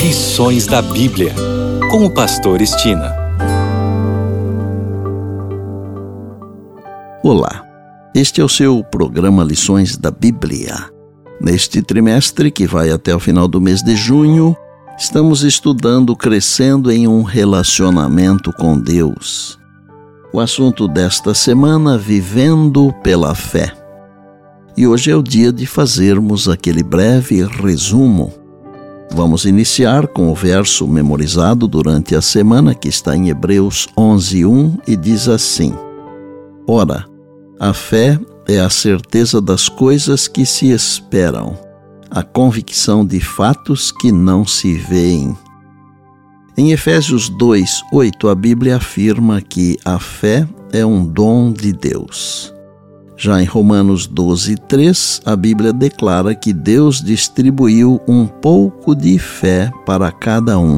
Lições da Bíblia, com o pastor Estina. Olá, este é o seu programa Lições da Bíblia. Neste trimestre, que vai até o final do mês de junho, estamos estudando Crescendo em um Relacionamento com Deus. O assunto desta semana, Vivendo pela Fé. E hoje é o dia de fazermos aquele breve resumo. Vamos iniciar com o verso memorizado durante a semana, que está em Hebreus 11:1 e diz assim: Ora, a fé é a certeza das coisas que se esperam, a convicção de fatos que não se veem. Em Efésios 2:8, a Bíblia afirma que a fé é um dom de Deus. Já em Romanos 12:3, a Bíblia declara que Deus distribuiu um pouco de fé para cada um.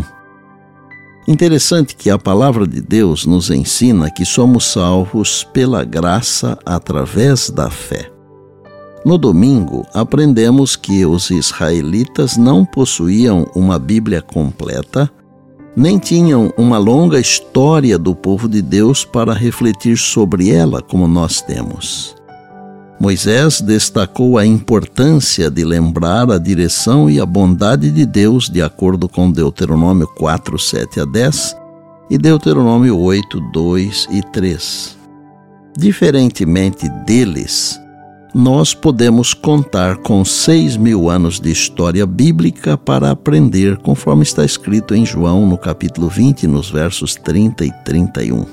Interessante que a palavra de Deus nos ensina que somos salvos pela graça através da fé. No domingo, aprendemos que os israelitas não possuíam uma Bíblia completa, nem tinham uma longa história do povo de Deus para refletir sobre ela como nós temos. Moisés destacou a importância de lembrar a direção e a bondade de Deus de acordo com Deuteronômio 4:7-10 e Deuteronômio 8:2 e 3. Diferentemente deles, nós podemos contar com 6.000 anos de história bíblica para aprender, conforme está escrito em João, no capítulo 20, nos versos 30 e 31.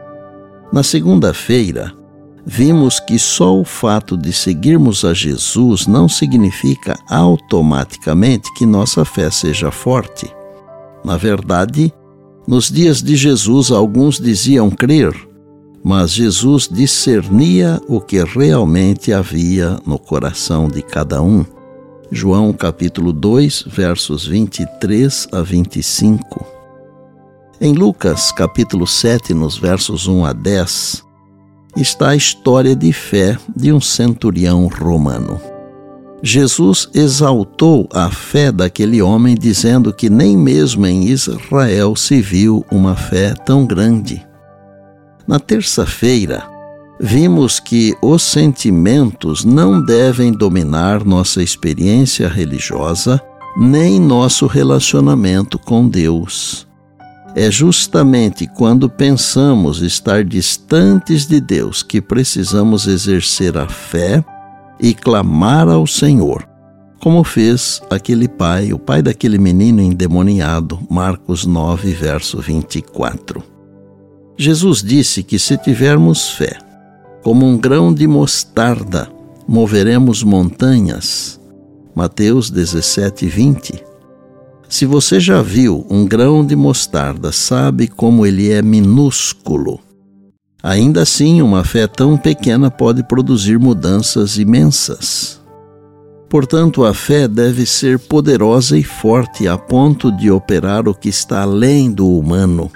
Na segunda-feira, vimos que só o fato de seguirmos a Jesus não significa automaticamente que nossa fé seja forte. Na verdade, nos dias de Jesus, alguns diziam crer, mas Jesus discernia o que realmente havia no coração de cada um. João capítulo 2, versos 23 a 25. Em Lucas capítulo 7, nos versos 1 a 10, está a história de fé de um centurião romano. Jesus exaltou a fé daquele homem, dizendo que nem mesmo em Israel se viu uma fé tão grande. Na terça-feira, vimos que os sentimentos não devem dominar nossa experiência religiosa, nem nosso relacionamento com Deus. É justamente quando pensamos estar distantes de Deus que precisamos exercer a fé e clamar ao Senhor, como fez aquele pai, o pai daquele menino endemoniado, Marcos 9, verso 24. Jesus disse que se tivermos fé, como um grão de mostarda, moveremos montanhas. Mateus 17:20. Se você já viu um grão de mostarda, sabe como ele é minúsculo. Ainda assim, uma fé tão pequena pode produzir mudanças imensas. Portanto, a fé deve ser poderosa e forte a ponto de operar o que está além do humano.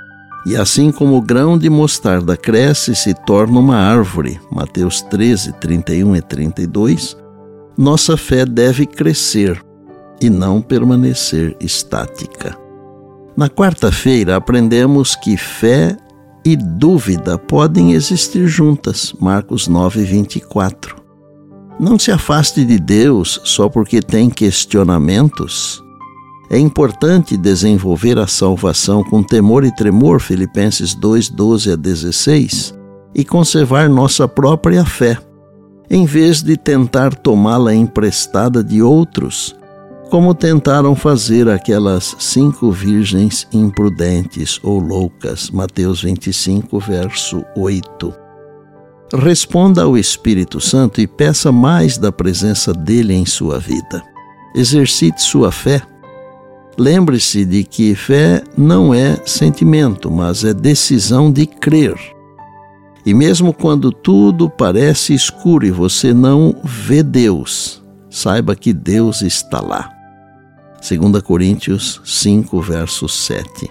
E assim como o grão de mostarda cresce e se torna uma árvore, Mateus 13, 31 e 32, nossa fé deve crescer e não permanecer estática. Na quarta-feira, aprendemos que fé e dúvida podem existir juntas, Marcos 9, 24. Não se afaste de Deus só porque tem questionamentos. É importante desenvolver a salvação com temor e tremor, Filipenses 2, 12 a 16, e conservar nossa própria fé, em vez de tentar tomá-la emprestada de outros, como tentaram fazer aquelas 5 virgens imprudentes ou loucas, Mateus 25, verso 8. Responda ao Espírito Santo e peça mais da presença dele em sua vida. Exercite sua fé. Lembre-se de que fé não é sentimento, mas é decisão de crer. E mesmo quando tudo parece escuro e você não vê Deus, saiba que Deus está lá. 2 Coríntios 5, verso 7.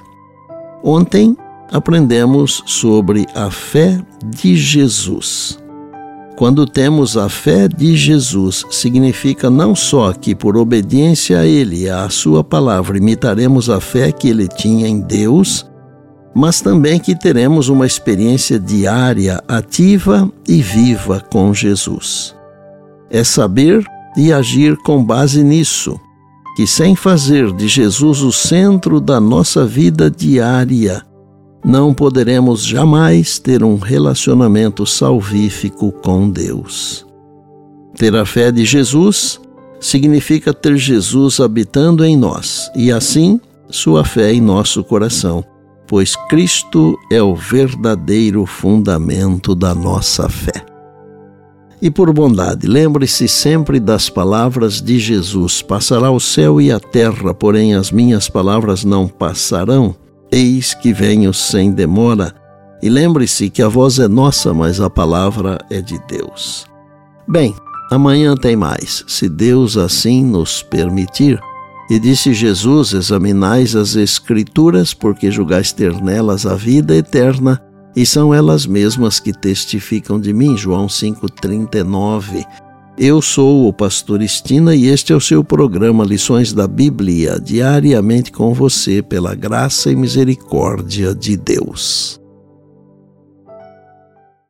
Ontem aprendemos sobre a fé de Jesus. Quando temos a fé de Jesus, significa não só que por obediência a Ele e à sua palavra imitaremos a fé que Ele tinha em Deus, mas também que teremos uma experiência diária, ativa e viva com Jesus. É saber e agir com base nisso, que sem fazer de Jesus o centro da nossa vida diária, não poderemos jamais ter um relacionamento salvífico com Deus. Ter a fé de Jesus significa ter Jesus habitando em nós e, assim, sua fé em nosso coração, pois Cristo é o verdadeiro fundamento da nossa fé. E por bondade, lembre-se sempre das palavras de Jesus: passará o céu e a terra, porém as minhas palavras não passarão. Eis que venho sem demora. E lembre-se que a voz é nossa, mas a palavra é de Deus. Bem, amanhã tem mais, se Deus assim nos permitir. E disse Jesus: examinais as Escrituras, porque julgais ter nelas a vida eterna, e são elas mesmas que testificam de mim. João 5,39. Eu sou o pastor Estina e este é o seu programa Lições da Bíblia, diariamente com você, pela graça e misericórdia de Deus.